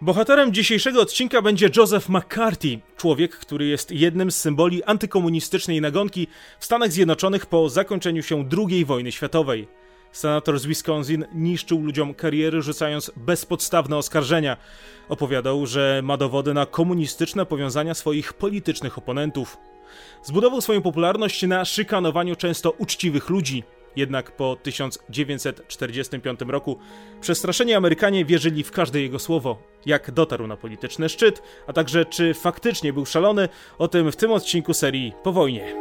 Bohaterem dzisiejszego odcinka będzie Joseph McCarthy, człowiek, który jest jednym z symboli antykomunistycznej nagonki w Stanach Zjednoczonych po zakończeniu się II wojny światowej. Senator z Wisconsin niszczył ludziom kariery, rzucając bezpodstawne oskarżenia. Opowiadał, że ma dowody na komunistyczne powiązania swoich politycznych oponentów. Zbudował swoją popularność na szykanowaniu często uczciwych ludzi. Jednak po 1945 roku przestraszeni Amerykanie wierzyli w każde jego słowo. Jak dotarł na polityczny szczyt, a także czy faktycznie był szalony, o tym w tym odcinku serii Po wojnie.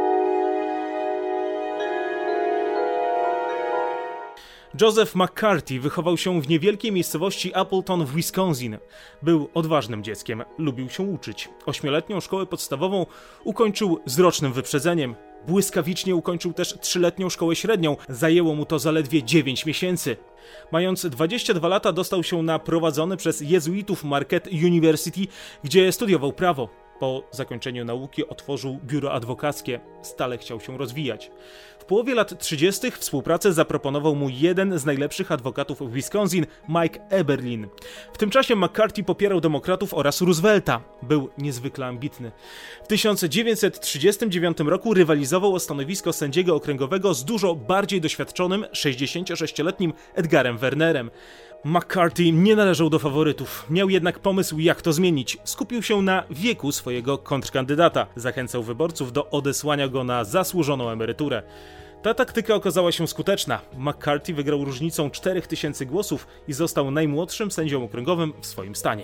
Joseph McCarthy wychował się w niewielkiej miejscowości Appleton w Wisconsin. Był odważnym dzieckiem, lubił się uczyć. 8-letnią szkołę podstawową ukończył z rocznym wyprzedzeniem. Błyskawicznie ukończył też 3-letnią szkołę średnią, zajęło mu to zaledwie 9 miesięcy. Mając 22 lata dostał się na prowadzony przez jezuitów Marquette University, gdzie studiował prawo. Po zakończeniu nauki otworzył biuro adwokackie, stale chciał się rozwijać. W połowie lat 30. współpracę zaproponował mu jeden z najlepszych adwokatów w Wisconsin, Mike Eberlin. W tym czasie McCarthy popierał demokratów oraz Roosevelta. Był niezwykle ambitny. W 1939 roku rywalizował o stanowisko sędziego okręgowego z dużo bardziej doświadczonym 66-letnim Edgarem Wernerem. McCarthy nie należał do faworytów, miał jednak pomysł, jak to zmienić. Skupił się na wieku swojego kontrkandydata. Zachęcał wyborców do odesłania go na zasłużoną emeryturę. Ta taktyka okazała się skuteczna. McCarthy wygrał różnicą 4000 głosów i został najmłodszym sędzią okręgowym w swoim stanie.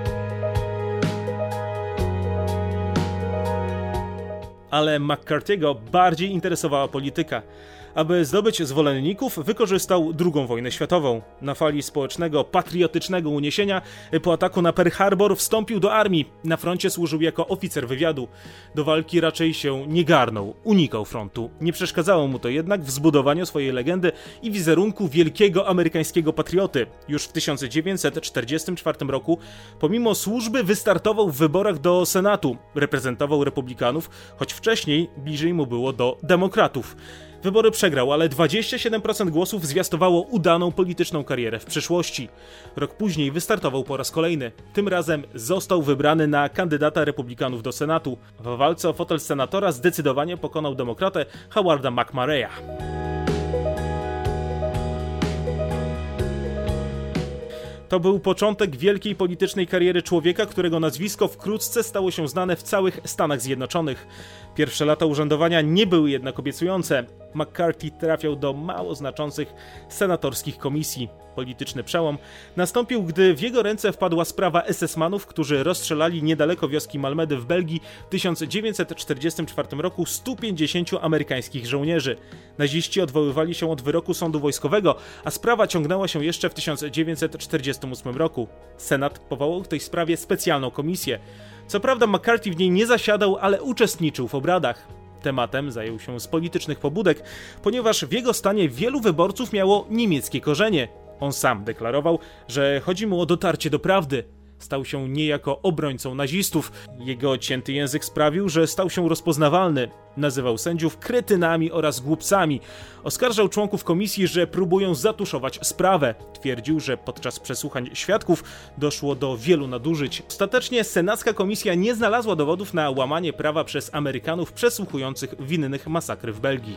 Ale McCarthy'ego bardziej interesowała polityka. Aby zdobyć zwolenników, wykorzystał II wojnę światową. Na fali społecznego, patriotycznego uniesienia po ataku na Pearl Harbor wstąpił do armii. Na froncie służył jako oficer wywiadu. Do walki raczej się nie garnął, unikał frontu. Nie przeszkadzało mu to jednak w zbudowaniu swojej legendy i wizerunku wielkiego amerykańskiego patrioty. Już w 1944 roku, pomimo służby, wystartował w wyborach do Senatu. Reprezentował republikanów, choć wcześniej bliżej mu było do demokratów. Wybory przegrał, ale 27% głosów zwiastowało udaną polityczną karierę w przyszłości. Rok później wystartował po raz kolejny. Tym razem został wybrany na kandydata republikanów do Senatu. W walce o fotel senatora zdecydowanie pokonał demokratę Howarda McMurray'a. To był początek wielkiej politycznej kariery człowieka, którego nazwisko wkrótce stało się znane w całych Stanach Zjednoczonych. Pierwsze lata urzędowania nie były jednak obiecujące. McCarthy trafiał do mało znaczących senatorskich komisji. Polityczny przełom nastąpił, gdy w jego ręce wpadła sprawa SS-manów, którzy rozstrzelali niedaleko wioski Malmedy w Belgii w 1944 roku 150 amerykańskich żołnierzy. Naziści odwoływali się od wyroku sądu wojskowego, a sprawa ciągnęła się jeszcze w 1948 roku. Senat powołał w tej sprawie specjalną komisję. Co prawda McCarthy w niej nie zasiadał, ale uczestniczył w obradach. Tematem zajął się z politycznych pobudek, ponieważ w jego stanie wielu wyborców miało niemieckie korzenie. On sam deklarował, że chodzi mu o dotarcie do prawdy. Stał się niejako obrońcą nazistów. Jego cięty język sprawił, że stał się rozpoznawalny. Nazywał sędziów kretynami oraz głupcami. Oskarżał członków komisji, że próbują zatuszować sprawę. Twierdził, że podczas przesłuchań świadków doszło do wielu nadużyć. Ostatecznie senacka komisja nie znalazła dowodów na łamanie prawa przez Amerykanów przesłuchujących winnych masakry w Belgii.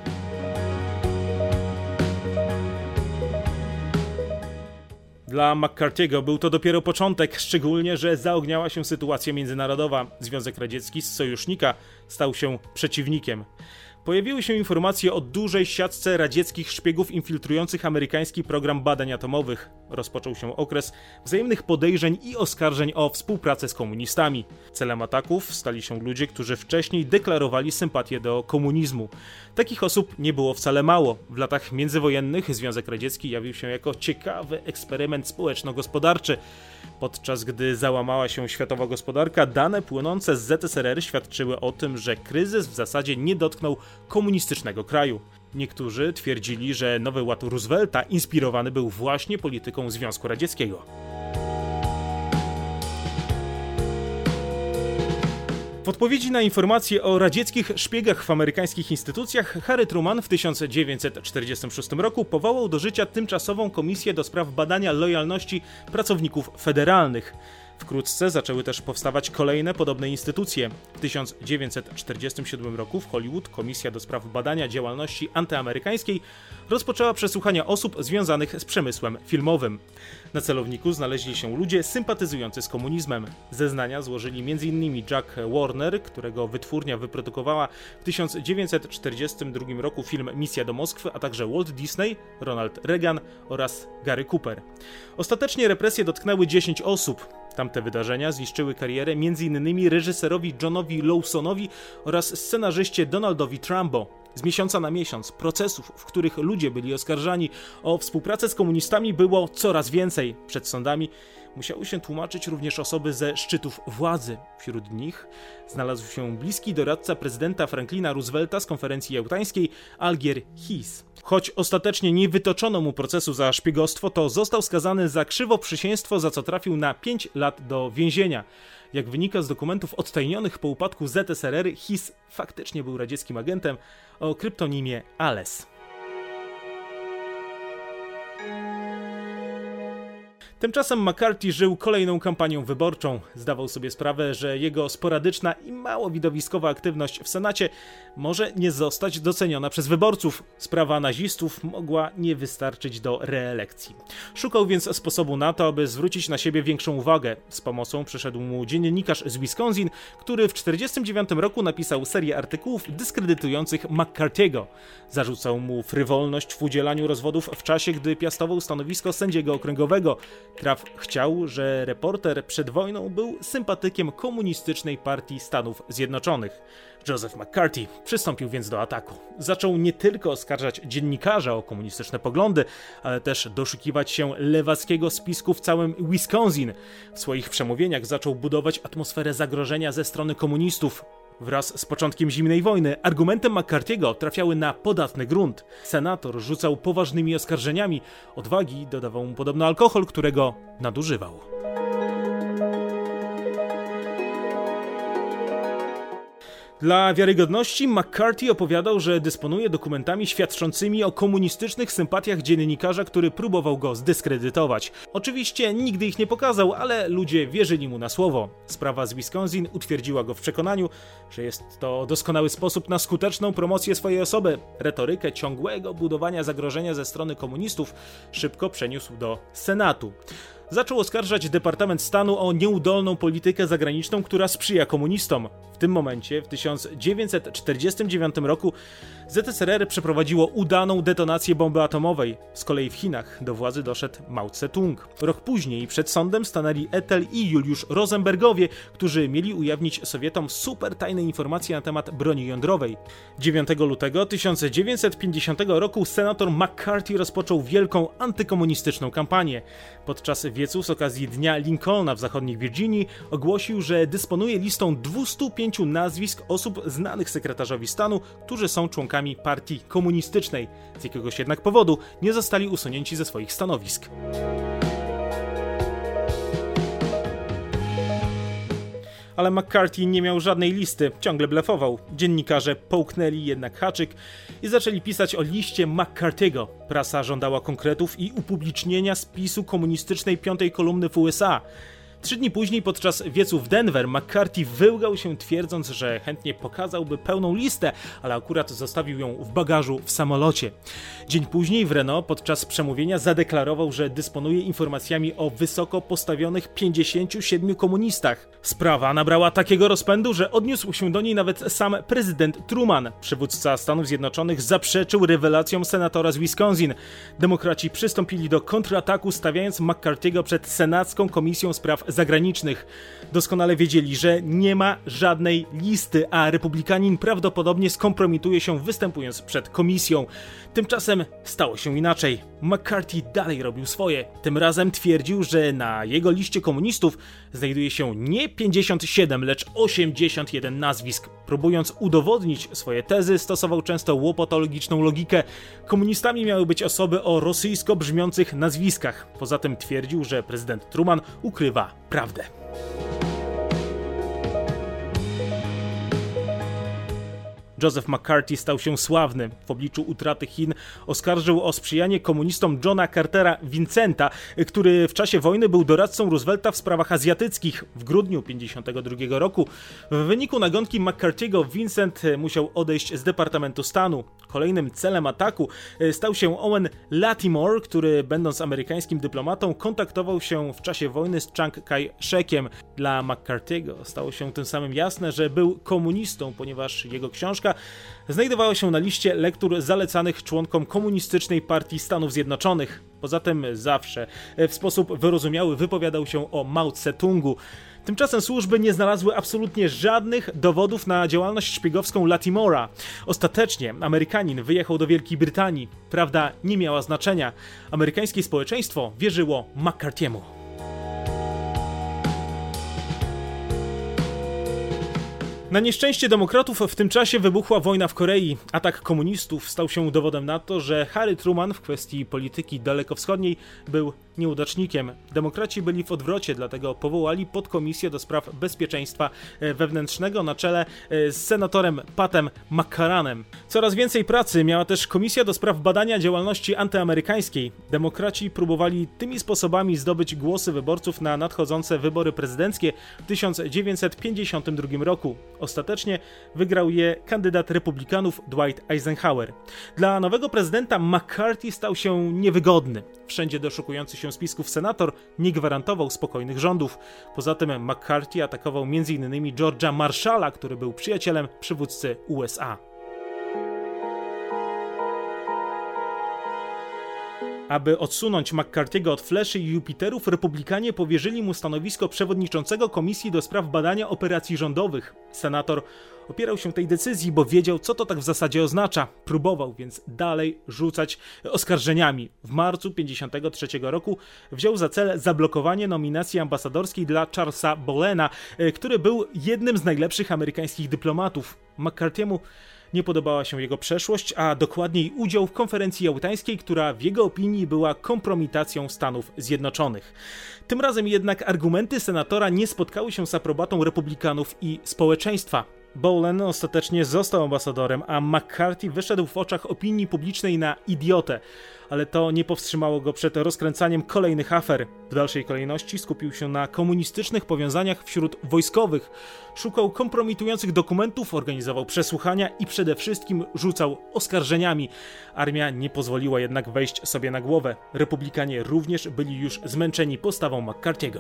Dla McCarthy'ego był to dopiero początek, szczególnie, że zaogniała się sytuacja międzynarodowa. Związek Radziecki z sojusznika stał się przeciwnikiem. Pojawiły się informacje o dużej siatce radzieckich szpiegów infiltrujących amerykański program badań atomowych. Rozpoczął się okres wzajemnych podejrzeń i oskarżeń o współpracę z komunistami. Celem ataków stali się ludzie, którzy wcześniej deklarowali sympatię do komunizmu. Takich osób nie było wcale mało. W latach międzywojennych Związek Radziecki jawił się jako ciekawy eksperyment społeczno-gospodarczy. Podczas gdy załamała się światowa gospodarka, dane płynące z ZSRR świadczyły o tym, że kryzys w zasadzie nie dotknął komunistycznego kraju. Niektórzy twierdzili, że nowy ład Roosevelta inspirowany był właśnie polityką Związku Radzieckiego. W odpowiedzi na informacje o radzieckich szpiegach w amerykańskich instytucjach, Harry Truman w 1946 roku powołał do życia tymczasową komisję do spraw badania lojalności pracowników federalnych. Wkrótce zaczęły też powstawać kolejne podobne instytucje. W 1947 roku w Hollywood Komisja do spraw badania działalności antyamerykańskiej rozpoczęła przesłuchania osób związanych z przemysłem filmowym. Na celowniku znaleźli się ludzie sympatyzujący z komunizmem. Zeznania złożyli m.in. Jack Warner, którego wytwórnia wyprodukowała w 1942 roku film Misja do Moskwy, a także Walt Disney, Ronald Reagan oraz Gary Cooper. Ostatecznie represje dotknęły 10 osób. Tamte wydarzenia zniszczyły karierę m.in. reżyserowi Johnowi Lawsonowi oraz scenarzyście Donaldowi Trumbo. Z miesiąca na miesiąc procesów, w których ludzie byli oskarżani o współpracę z komunistami, było coraz więcej. Przed sądami musiały się tłumaczyć również osoby ze szczytów władzy. Wśród nich znalazł się bliski doradca prezydenta Franklina Roosevelta z konferencji jałtańskiej Algier Hiss. Choć ostatecznie nie wytoczono mu procesu za szpiegostwo, to został skazany za krzywoprzysięstwo, za co trafił na 5 lat do więzienia. Jak wynika z dokumentów odtajnionych po upadku ZSRR, Hiss faktycznie był radzieckim agentem o kryptonimie Ales. Tymczasem McCarthy żył kolejną kampanią wyborczą. Zdawał sobie sprawę, że jego sporadyczna i mało widowiskowa aktywność w Senacie może nie zostać doceniona przez wyborców. Sprawa nazistów mogła nie wystarczyć do reelekcji. Szukał więc sposobu na to, aby zwrócić na siebie większą uwagę. Z pomocą przyszedł mu dziennikarz z Wisconsin, który w 1949 roku napisał serię artykułów dyskredytujących McCarthy'ego. Zarzucał mu frywolność w udzielaniu rozwodów w czasie, gdy piastował stanowisko sędziego okręgowego. Traf chciał, że reporter przed wojną był sympatykiem komunistycznej partii Stanów Zjednoczonych. Joseph McCarthy przystąpił więc do ataku. Zaczął nie tylko oskarżać dziennikarza o komunistyczne poglądy, ale też doszukiwać się lewackiego spisku w całym Wisconsin. W swoich przemówieniach zaczął budować atmosferę zagrożenia ze strony komunistów. Wraz z początkiem zimnej wojny argumenty McCarthy'ego trafiały na podatny grunt. Senator rzucał poważnymi oskarżeniami. Odwagi dodawał mu podobno alkohol, którego nadużywał. Dla wiarygodności McCarthy opowiadał, że dysponuje dokumentami świadczącymi o komunistycznych sympatiach dziennikarza, który próbował go zdyskredytować. Oczywiście nigdy ich nie pokazał, ale ludzie wierzyli mu na słowo. Sprawa z Wisconsin utwierdziła go w przekonaniu, że jest to doskonały sposób na skuteczną promocję swojej osoby. Retorykę ciągłego budowania zagrożenia ze strony komunistów szybko przeniósł do Senatu. Zaczął oskarżać Departament Stanu o nieudolną politykę zagraniczną, która sprzyja komunistom. W tym momencie, w 1949 roku, ZSRR przeprowadziło udaną detonację bomby atomowej. Z kolei w Chinach do władzy doszedł Mao Tse-tung. Rok później przed sądem stanęli Ethel i Juliusz Rosenbergowie, którzy mieli ujawnić Sowietom supertajne informacje na temat broni jądrowej. 9 lutego 1950 roku senator McCarthy rozpoczął wielką antykomunistyczną kampanię. Podczas wiecu z okazji Dnia Lincolna w zachodniej Virginii ogłosił, że dysponuje listą 205 nazwisk osób znanych sekretarzowi stanu, którzy są członkami partii komunistycznej. Z jakiegoś jednak powodu nie zostali usunięci ze swoich stanowisk. Ale McCarthy nie miał żadnej listy, ciągle blefował. Dziennikarze połknęli jednak haczyk i zaczęli pisać o liście McCarthy'ego. Prasa żądała konkretów i upublicznienia spisu komunistycznej piątej kolumny w USA. 3 dni później podczas wiecu w Denver McCarthy wyłgał się, twierdząc, że chętnie pokazałby pełną listę, ale akurat zostawił ją w bagażu w samolocie. Dzień później w Reno podczas przemówienia zadeklarował, że dysponuje informacjami o wysoko postawionych 57 komunistach. Sprawa nabrała takiego rozpędu, że odniósł się do niej nawet sam prezydent Truman. Przywódca Stanów Zjednoczonych zaprzeczył rewelacjom senatora z Wisconsin. Demokraci przystąpili do kontrataku, stawiając McCarthy'ego przed Senacką Komisją Spraw Zagranicznych. Doskonale wiedzieli, że nie ma żadnej listy, a republikanin prawdopodobnie skompromituje się, występując przed komisją. Tymczasem stało się inaczej. McCarthy dalej robił swoje. Tym razem twierdził, że na jego liście komunistów znajduje się nie 57, lecz 81 nazwisk. Próbując udowodnić swoje tezy, stosował często łopatologiczną logikę. Komunistami miały być osoby o rosyjsko brzmiących nazwiskach. Poza tym twierdził, że prezydent Truman ukrywa prawdę. Joseph McCarthy stał się sławny. W obliczu utraty Chin oskarżył o sprzyjanie komunistom Johna Cartera Vincenta, który w czasie wojny był doradcą Roosevelta w sprawach azjatyckich. W grudniu 1952 roku w wyniku nagonki McCarthy'ego Vincent musiał odejść z Departamentu Stanu. Kolejnym celem ataku stał się Owen Lattimore, który będąc amerykańskim dyplomatą kontaktował się w czasie wojny z Chiang Kai-shekiem. Dla McCarthy'ego stało się tym samym jasne, że był komunistą, ponieważ jego książka znajdowała się na liście lektur zalecanych członkom Komunistycznej Partii Stanów Zjednoczonych. Poza tym zawsze w sposób wyrozumiały wypowiadał się o Mao Tse-tungu. Tymczasem służby nie znalazły absolutnie żadnych dowodów na działalność szpiegowską Lattimora. Ostatecznie Amerykanin wyjechał do Wielkiej Brytanii. Prawda nie miała znaczenia. Amerykańskie społeczeństwo wierzyło McCarthy'emu. Na nieszczęście demokratów w tym czasie wybuchła wojna w Korei. Atak komunistów stał się dowodem na to, że Harry Truman w kwestii polityki dalekowschodniej był nieudacznikiem. Demokraci byli w odwrocie, dlatego powołali podkomisję do spraw bezpieczeństwa wewnętrznego na czele z senatorem Patem McCarranem. Coraz więcej pracy miała też komisja do spraw badania działalności antyamerykańskiej. Demokraci próbowali tymi sposobami zdobyć głosy wyborców na nadchodzące wybory prezydenckie w 1952 roku. Ostatecznie wygrał je kandydat republikanów Dwight Eisenhower. Dla nowego prezydenta McCarthy stał się niewygodny. Wszędzie doszukujący się spisków senator nie gwarantował spokojnych rządów. Poza tym McCarthy atakował m.in. George'a Marshalla, który był przyjacielem przywódcy USA. Aby odsunąć McCarthy'ego od fleszy i Jupiterów, republikanie powierzyli mu stanowisko przewodniczącego Komisji do spraw badania operacji rządowych. Senator opierał się tej decyzji, bo wiedział, co to tak w zasadzie oznacza. Próbował więc dalej rzucać oskarżeniami. W marcu 1953 roku wziął za cel zablokowanie nominacji ambasadorskiej dla Charlesa Bolena, który był jednym z najlepszych amerykańskich dyplomatów. McCarthy'emu nie podobała się jego przeszłość, a dokładniej udział w konferencji jałtańskiej, która w jego opinii była kompromitacją Stanów Zjednoczonych. Tym razem jednak argumenty senatora nie spotkały się z aprobatą republikanów i społeczeństwa. Bolen ostatecznie został ambasadorem, a McCarthy wyszedł w oczach opinii publicznej na idiotę, ale to nie powstrzymało go przed rozkręcaniem kolejnych afer. W dalszej kolejności skupił się na komunistycznych powiązaniach wśród wojskowych, szukał kompromitujących dokumentów, organizował przesłuchania i przede wszystkim rzucał oskarżeniami. Armia nie pozwoliła jednak wejść sobie na głowę. Republikanie również byli już zmęczeni postawą McCarthy'ego.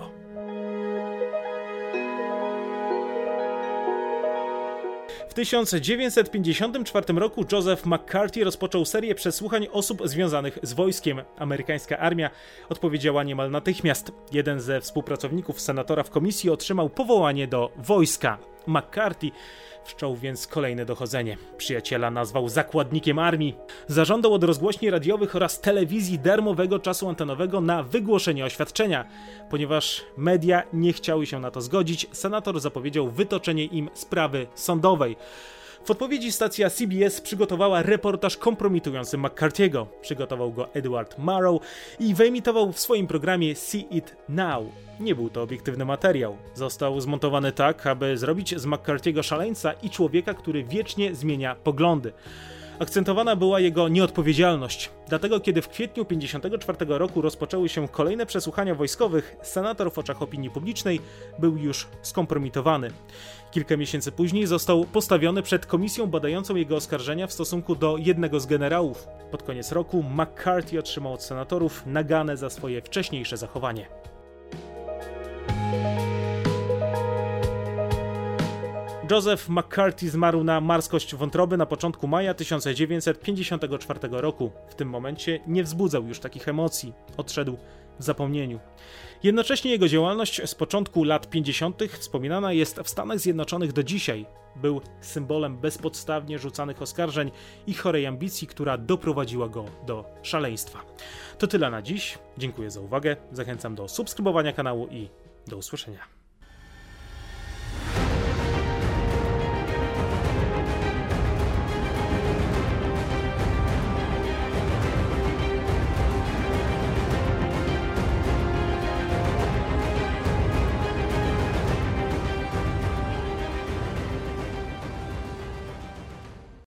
W 1954 roku Joseph McCarthy rozpoczął serię przesłuchań osób związanych z wojskiem. Amerykańska armia odpowiedziała niemal natychmiast. Jeden ze współpracowników senatora w komisji otrzymał powołanie do wojska. McCarthy wszczął więc kolejne dochodzenie. Przyjaciela nazwał zakładnikiem armii. Zażądał od rozgłośni radiowych oraz telewizji darmowego czasu antenowego na wygłoszenie oświadczenia. Ponieważ media nie chciały się na to zgodzić, senator zapowiedział wytoczenie im sprawy sądowej. W odpowiedzi stacja CBS przygotowała reportaż kompromitujący McCarthy'ego. Przygotował go Edward Murrow i wyemitował w swoim programie See It Now. Nie był to obiektywny materiał. Został zmontowany tak, aby zrobić z McCarthy'ego szaleńca i człowieka, który wiecznie zmienia poglądy. Akcentowana była jego nieodpowiedzialność. Dlatego, kiedy w kwietniu 1954 roku rozpoczęły się kolejne przesłuchania wojskowych, senator w oczach opinii publicznej był już skompromitowany. Kilka miesięcy później został postawiony przed komisją badającą jego oskarżenia w stosunku do jednego z generałów. Pod koniec roku McCarthy otrzymał od senatorów naganę za swoje wcześniejsze zachowanie. Joseph McCarthy zmarł na marskość wątroby na początku maja 1954 roku. W tym momencie nie wzbudzał już takich emocji. Odszedł w zapomnieniu. Jednocześnie jego działalność z początku lat 50. wspominana jest w Stanach Zjednoczonych do dzisiaj. Był symbolem bezpodstawnie rzucanych oskarżeń i chorej ambicji, która doprowadziła go do szaleństwa. To tyle na dziś. Dziękuję za uwagę. Zachęcam do subskrybowania kanału i do usłyszenia.